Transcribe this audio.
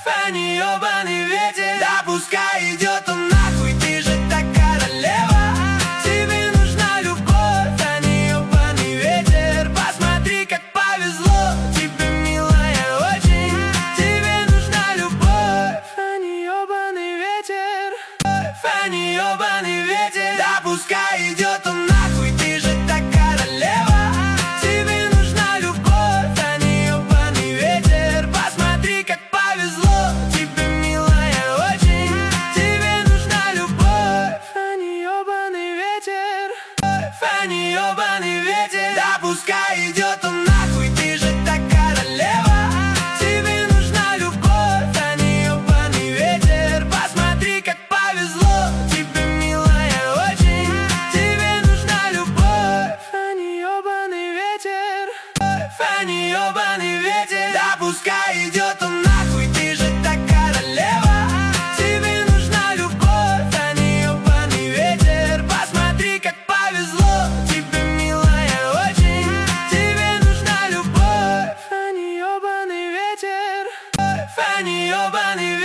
а не ёбаный ветер. Да пускай идет он нахуй, ты же так королева. Тебе нужна любовь, а не ёбаный ветер. Посмотри, как повезло тебе, милая, очень. Тебе нужна любовь, а не ёбаный ветер. А не ёбаный ветер. Да пускай идет он нахуй, ты же так королева. Тебе нужна любовь, а не ёбаный ветер. Посмотри, как повезло тебе, милая, очень. Тебе нужна любовь, а не ёбаный ветер. А не ёбаный ветер. Да пускай идет он нахуй, ты же так королева. Тебе нужна любовь, а не ёбаный ветер. Посмотри, как повезло тебе, милая, очень. Тебе нужна любовь, а не ёбаный ветер. А не ёбаный ветер. Да пускай идет он нахуй, ты же так королева. Тебе нужна любовь, а не ёбаный ветер. Посмотри, как повезло тебе, милая, очень. Тебе нужна любовь, а не ёбаный ветер. А не ёбаный ветер.